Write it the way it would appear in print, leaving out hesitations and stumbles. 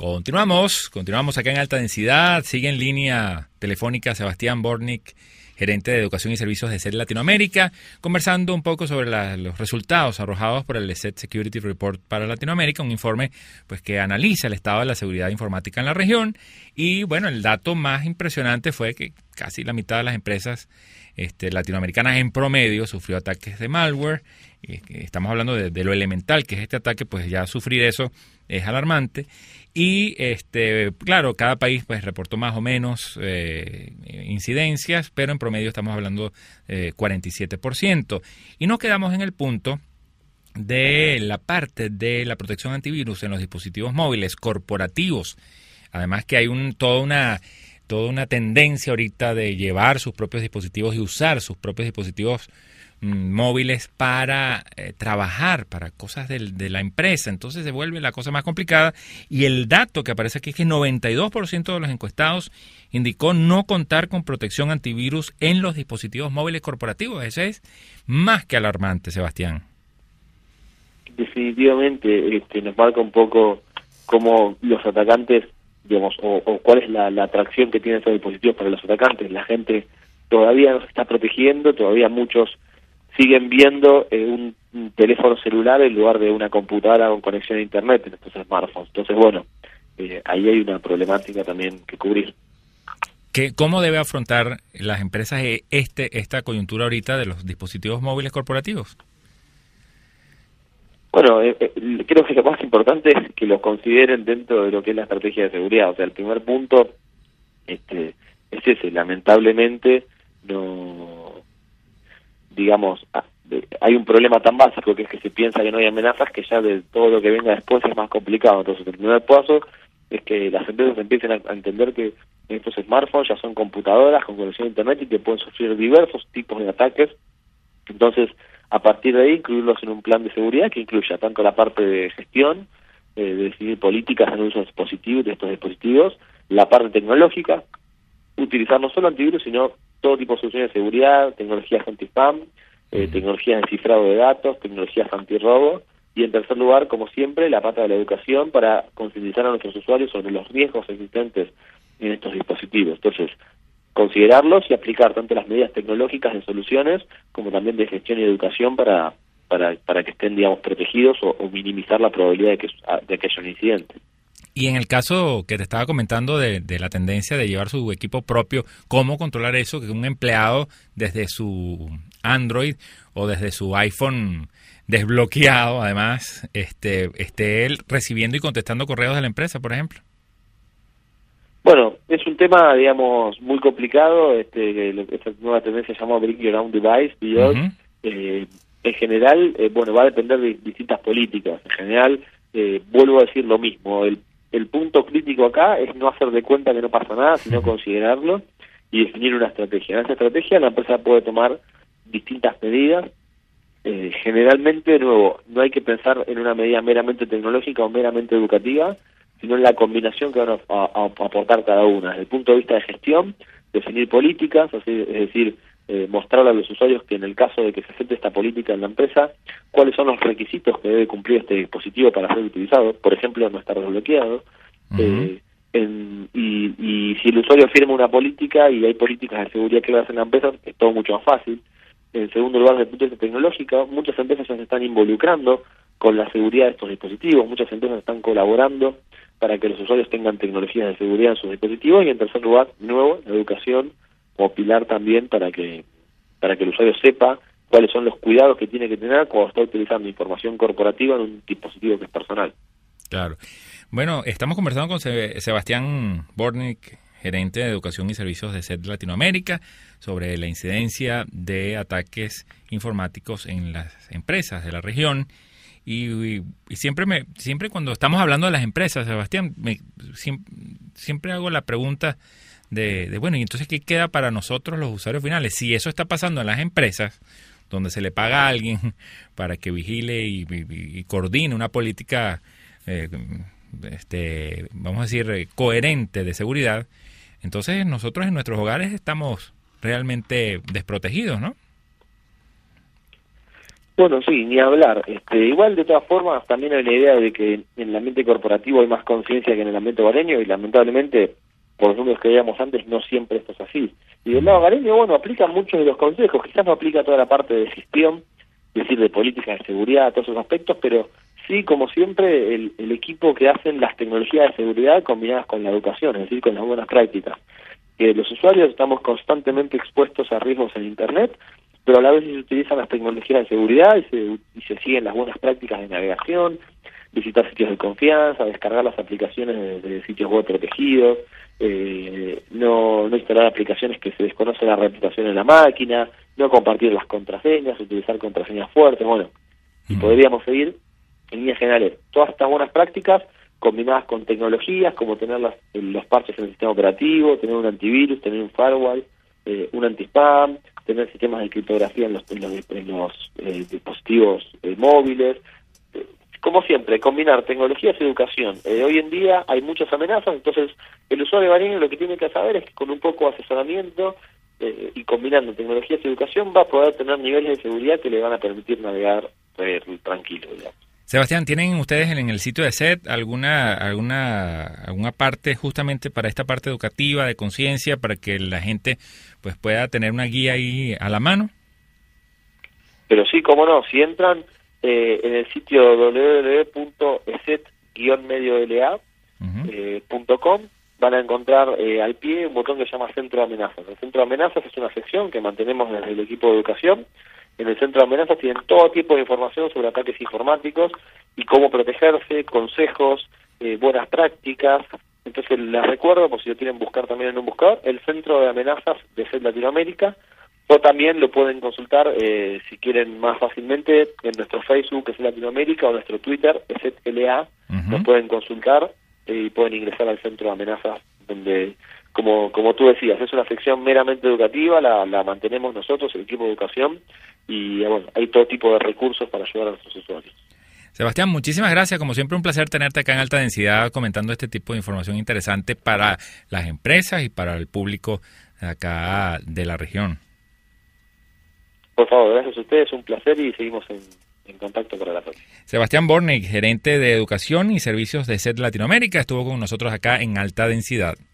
Continuamos acá en Alta Densidad. Sigue en línea telefónica Sebastián Bortnik, gerente de Educación y Servicios de SET Latinoamérica, conversando un poco sobre los resultados arrojados por el SET Security Report para Latinoamérica, un informe pues que analiza el estado de la seguridad informática en la región. Y bueno, el dato más impresionante fue que casi la mitad de las empresas latinoamericanas en promedio sufrió ataques de malware. Estamos hablando de lo elemental que es este ataque, pues ya sufrir eso es alarmante. Y claro, cada país pues reportó más o menos incidencias, pero en promedio estamos hablando 47%. Y nos quedamos en el punto de la parte de la protección antivirus en los dispositivos móviles corporativos. Además que hay toda una tendencia ahorita de llevar sus propios dispositivos y usar sus propios dispositivos móviles para trabajar, para cosas de la empresa. Entonces se vuelve la cosa más complicada, y el dato que aparece aquí es que 92% de los encuestados indicó no contar con protección antivirus en los dispositivos móviles corporativos. Eso es más que alarmante, Sebastián. Definitivamente nos marca un poco cómo los atacantes, digamos, o cuál es la atracción que tienen estos dispositivos para los atacantes. La gente todavía no se está protegiendo, todavía muchos siguen viendo un teléfono celular en lugar de una computadora con conexión a internet en estos smartphones. Entonces, bueno, ahí hay una problemática también que cubrir. ¿Cómo debe afrontar las empresas esta coyuntura ahorita de los dispositivos móviles corporativos? Bueno, creo que lo más importante es que los consideren dentro de lo que es la estrategia de seguridad. O sea, el primer punto es ese. Lamentablemente, no, digamos, hay un problema tan básico que es que se piensa que no hay amenazas, que ya de todo lo que venga después es más complicado. Entonces, el primer paso es que las empresas empiecen a entender que estos smartphones ya son computadoras con conexión a internet y que pueden sufrir diversos tipos de ataques. Entonces, a partir de ahí, incluirlos en un plan de seguridad que incluya tanto la parte de gestión, de definir políticas en uso de estos dispositivos, la parte tecnológica, utilizar no solo antivirus, sino todo tipo de soluciones de seguridad, tecnologías anti-spam, tecnologías de cifrado de datos, tecnologías antirrobo, y en tercer lugar, como siempre, la pata de la educación para concientizar a nuestros usuarios sobre los riesgos existentes en estos dispositivos. Entonces, considerarlos y aplicar tanto las medidas tecnológicas de soluciones como también de gestión y educación para que estén, digamos, protegidos o minimizar la probabilidad de que haya un incidente. Y en el caso que te estaba comentando de la tendencia de llevar su equipo propio, ¿cómo controlar eso? Que un empleado desde su Android o desde su iPhone desbloqueado, además, esté él recibiendo y contestando correos de la empresa, por ejemplo. Bueno, es un tema, digamos, muy complicado. Esta nueva tendencia se llama Bring Your Own Device, BYOD. En general, bueno, va a depender de distintas políticas. En general, vuelvo a decir lo mismo. El punto crítico acá es no hacer de cuenta que no pasa nada, sino considerarlo y definir una estrategia. En esa estrategia la empresa puede tomar distintas medidas. Generalmente, de nuevo, no hay que pensar en una medida meramente tecnológica o meramente educativa, sino en la combinación que van a aportar cada una. Desde el punto de vista de gestión, definir políticas, es decir, mostrarle a los usuarios que en el caso de que se acepte esta política en la empresa, cuáles son los requisitos que debe cumplir este dispositivo para ser utilizado, por ejemplo, no estar desbloqueado, y si el usuario firma una política y hay políticas de seguridad claras en la empresa, es todo mucho más fácil. En segundo lugar, desde el punto de vista tecnológico, muchas empresas ya se están involucrando con la seguridad de estos dispositivos, muchas empresas están colaborando para que los usuarios tengan tecnologías de seguridad en sus dispositivos, y en tercer lugar, de nuevo, la educación como pilar también para que el usuario sepa cuáles son los cuidados que tiene que tener cuando está utilizando información corporativa en un dispositivo que es personal. Claro. Bueno, estamos conversando con Sebastián Bortnik, gerente de Educación y Servicios de SET Latinoamérica, sobre la incidencia de ataques informáticos en las empresas de la región. Y siempre cuando estamos hablando de las empresas, Sebastián, siempre hago la pregunta de bueno, y entonces, ¿qué queda para nosotros los usuarios finales? Si eso está pasando en las empresas, donde se le paga a alguien para que vigile y coordine una política, vamos a decir, coherente de seguridad, entonces nosotros en nuestros hogares estamos realmente desprotegidos, ¿no? Bueno, sí, ni hablar. Igual, de todas formas, también hay la idea de que en el ambiente corporativo hay más conciencia que en el ambiente hogareño y lamentablemente, por los números que veíamos antes, no siempre esto es así. Y del lado hogareño, bueno, aplica muchos de los consejos, quizás no aplica toda la parte de gestión, es decir, de política de seguridad, todos esos aspectos, pero sí, como siempre, el equipo que hacen las tecnologías de seguridad combinadas con la educación, es decir, con las buenas prácticas. Que los usuarios estamos constantemente expuestos a riesgos en Internet, pero a la vez se utilizan las tecnologías de seguridad y se siguen las buenas prácticas de navegación, visitar sitios de confianza, descargar las aplicaciones de sitios web protegidos, no instalar aplicaciones que se desconoce la reputación en la máquina, no compartir las contraseñas, utilizar contraseñas fuertes, bueno, y podríamos seguir en líneas generales. Todas estas buenas prácticas combinadas con tecnologías como tener los parches en el sistema operativo, tener un antivirus, tener un firewall, un anti-spam, tener sistemas de criptografía en los dispositivos móviles. Como siempre, combinar tecnologías y educación. Hoy en día hay muchas amenazas, entonces el usuario hogareño lo que tiene que saber es que con un poco de asesoramiento y combinando tecnologías y educación va a poder tener niveles de seguridad que le van a permitir navegar tranquilo, digamos. Sebastián, ¿tienen ustedes en el sitio de SET alguna parte justamente para esta parte educativa, de conciencia, para que la gente pues pueda tener una guía ahí a la mano? Pero sí, cómo no, si entran en el sitio www.eset-mediola.com van a encontrar al pie un botón que se llama Centro de Amenazas. El Centro de Amenazas es una sección que mantenemos desde el equipo de educación. En el Centro de Amenazas tienen todo tipo de información sobre ataques informáticos y cómo protegerse, consejos, buenas prácticas. Entonces les recuerdo, por si lo quieren buscar también en un buscador, el Centro de Amenazas de SET Latinoamérica, o también lo pueden consultar, si quieren más fácilmente, en nuestro Facebook, que es Latinoamérica, o nuestro Twitter, SETLA, nos pueden consultar y pueden ingresar al Centro de Amenazas, donde, como tú decías, es una sección meramente educativa, la mantenemos nosotros, el equipo de educación, y bueno, hay todo tipo de recursos para ayudar a nuestros usuarios. Sebastián, muchísimas gracias. Como siempre, un placer tenerte acá en Alta Densidad comentando este tipo de información interesante para las empresas y para el público acá de la región. Por favor, gracias a ustedes, un placer y seguimos en contacto para la próxima. Sebastián Bornik, gerente de Educación y Servicios de SET Latinoamérica, estuvo con nosotros acá en Alta Densidad.